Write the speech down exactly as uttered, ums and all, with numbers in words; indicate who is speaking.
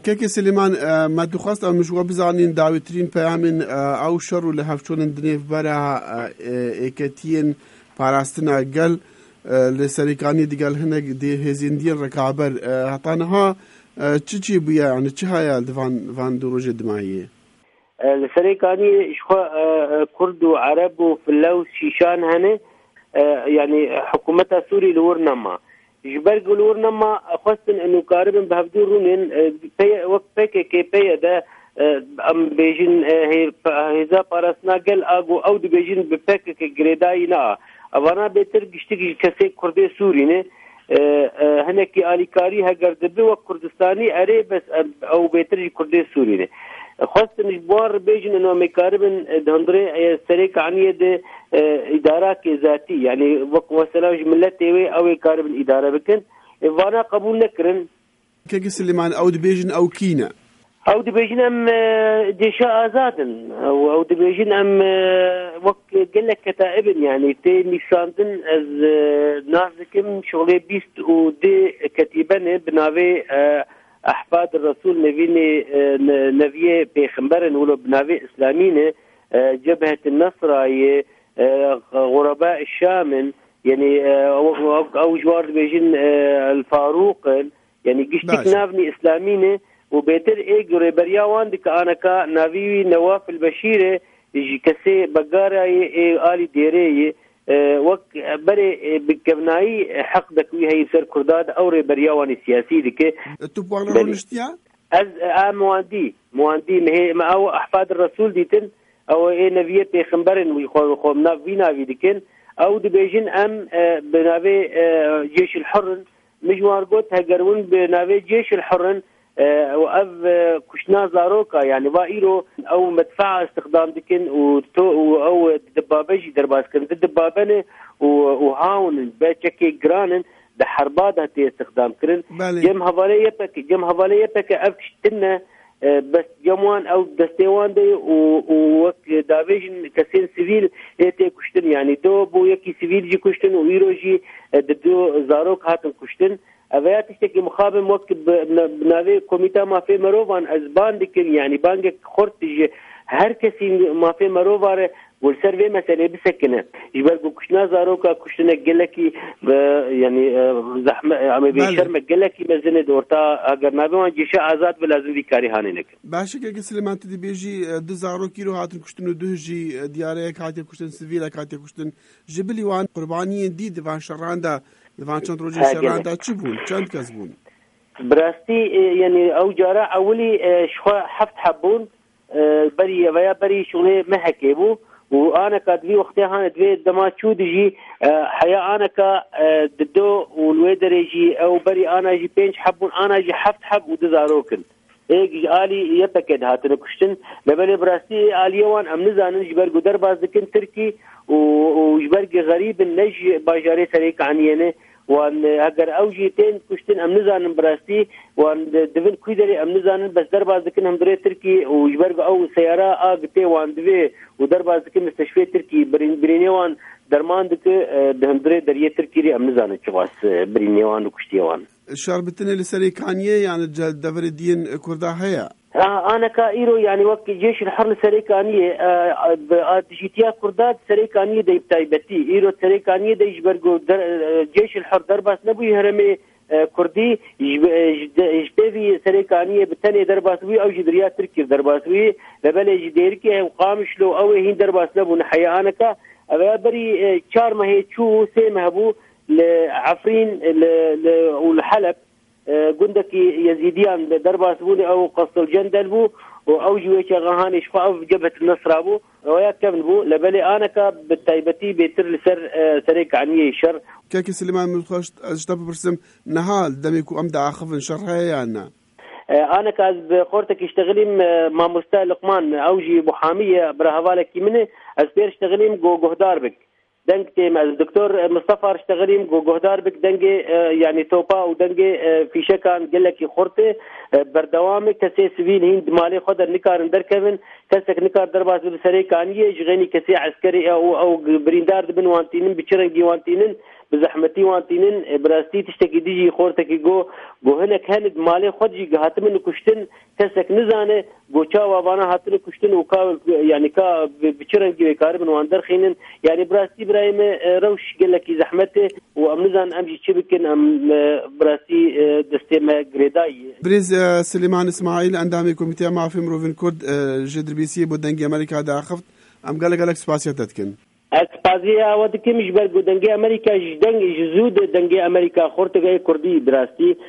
Speaker 1: كيكي سليمان ما دخواست أو مشغول بزانين داوترين بيامن أو شر ولا هفتون دنيف برا إكتين باراستنا قال لسريكاني دي قال هنا دي هزيندين ركابر هطانها تشي بيا يعني تشهايا فان فان دروج دمائية
Speaker 2: لسريكاني إشخاء كرد وعرب وفلو شيشان هنا يعني حكومتها سوري لورنما جبر لورنما خاصة إنه قاربا بهفدورون بي وقت بيك كي بي ده ام بيجين هيزا بارسنا قال اغو او دي بيجين ببيك كي جريداينا اوانا بيتر گشتي كسي كردي سوري نه هنكي اليكاري هگر دبي وكردستاني اري بس او بيتر كردي سوري نه خاصة نجبار بيجن انه مقاربا دهندري سريك عنيه ده اداره ذاتي يعني وقت وسلاج ملتي او قارب اداره بكن وانا قبول نكرن
Speaker 1: كي سليمان او بيجن او كينا
Speaker 2: او دبيجن ام ديشا ازادن او او دبيجن ام وقت قال لك كتائب يعني تي ميساندن از نازكم شغله بيست ودي كتيبه بناوي احفاد الرسول نبيني نبيه بيخمبرن ولو بناوي اسلامينه جبهه النصره غرباء الشام يعني او جوار دبيجن الفاروق يعني قشتك نافني اسلامينه وبيتر ايجوري برياوان دك انا كا نافي نواف البشيره يجي كسي بقاره اي الي ديري وك بري بكبناي حق دكوي هي سر كرداد او برياوان سياسي دك
Speaker 1: تبغى نشتيا
Speaker 2: از مواندي مواندي ما او احفاد الرسول ديتن او اي نبيه پیغمبرن وي خو نافي نافي دكن او دبيجن ام بنافي جيش الحر مجوار قوت هجرون بنافي جيش الحر وأف كشنا زاروكا يعني وايرو او مدفع استخدام دكن او دبابجي درباس كن دبابنه وهاون باتشكي جرانن ده حربات هتي استخدام كرن جم حواليه بك جم حواليه بك افشتنا بس جموان او دستيوان دي و دافيجن كسين سيفيل ايتي كشتن يعني دو بو يكي سيفيل جي كشتن ويروجي دو زاروك هاتن كشتن اويات تشتكي مخابم وقت بناوي كوميتا ما في مروفان ازبان دكن يعني بانك خورتج هر كسي ما في مروفاره والسيرفي مسألة بسكنه يبقى كشنا زاروكا كشنا جلكي يعني زحمة عم بيشرم جلكي مزنة دورتا اگر نابوان جيشة آزاد بلازم دي كاري هانينك
Speaker 1: باشا كي سليمان تدي بيجي دو زاروكي رو هاتن كشتنو دوجي دياريك هاتي كشتن سيفيلك هاتي كشتن جبلي وان قربانيين دي دفان شراندا دفان چند روزی شراندا چی بون چند کس بون
Speaker 2: براستی يعني او جارا اولي شخوا حفت حبون بري ويا بري شغله محكيبو وانا كادوي وقتها هان دوي دما تشو دجي حيا انا كا ددو والويدريجي او بري انا جي بينش حبون انا جي حفت حب ودزاروكن ايج آلي يتكد هاتن كشتن لبني براستي آليوان ام نزانن جبر قدر بازدكن تركي وجبر غريب النج باجاري سريك عنينه وان اگر اوجيتين كشتن ام نزانن براستي وان دفن كويدري ام نزانن بس دربازدكن هم دري تركي وجبر او سياره اغتي وان دوي ودربازدكن مستشفى تركي برينيوان درمان دك دهندري دريه تركي ام نزانن چواس برينيوان وكشتيوان
Speaker 1: شربتني لسريكانيه يعني دفر الدين كردا هيا
Speaker 2: انا كايرو يعني وقت جيش الحر السريكانيه جيتيا كردات سريكانيه دي بتايبتي ايرو سريكانيه دي جبرغو جيش الحر درباس نبوي هرمي كردي جبي سريكانيه بتاني درباسوي او جدريا تركي درباسوي لبل جديركي وقامش لو او هين درباس نبو نحيا انا كا بري چار ما هي چو سي مهبو لعفرين والحلب قندك يزيديان درباس بوني او قصر الجندل بو او جويش غهاني شفاف جبهة النصر بو ويا كمن بو لبلي انا كا بالتايبتي بيتر لسر سريك عني الشر
Speaker 1: كاكي سليمان من خوش اجتب برسم نهال دميكو امدع خفن شر هيا انا
Speaker 2: انا كاز بقورتك يشتغلين مع مستاء لقمان اوجي محامية برهوالك منه اسبير اشتغلين جو جهدار بك دنگ تيم الدكتور مصطفى اشتغليم جوهدار بك دنج يعني توبا ودنج في شكان قال لك خورته بردوام كسي سوين هند مالي خدر نكار در كيفن كسك نكار درباز بسري كانيه جغني كسي عسكري او او بريندار بن وانتينن بچرنگي وانتينن بزحمتي وانتينن براستي تشتكي ديجي خورتك جو جو هنا كانت مالي خدجي هاتمن كشتن كسك نزانه گوچا وابانا هاتن كشتن وكا يعني كا بچرنگي كار بن واندر خينن يعني براستي برايم روش قال لك زحمته وامنزان امشي تشبكن ام براستي دستما غريداي
Speaker 1: بريز سليمان اسماعيل اندامي كوميتي مع في مروفين كود جدر بي سي بودنگي امريكا داخفت ام قال لك سباسيتتكن
Speaker 2: اسپازیا ودکی مش بر گودنگی امریکا جدنگ جزود دنگی امریکا خورتگی کردی براستی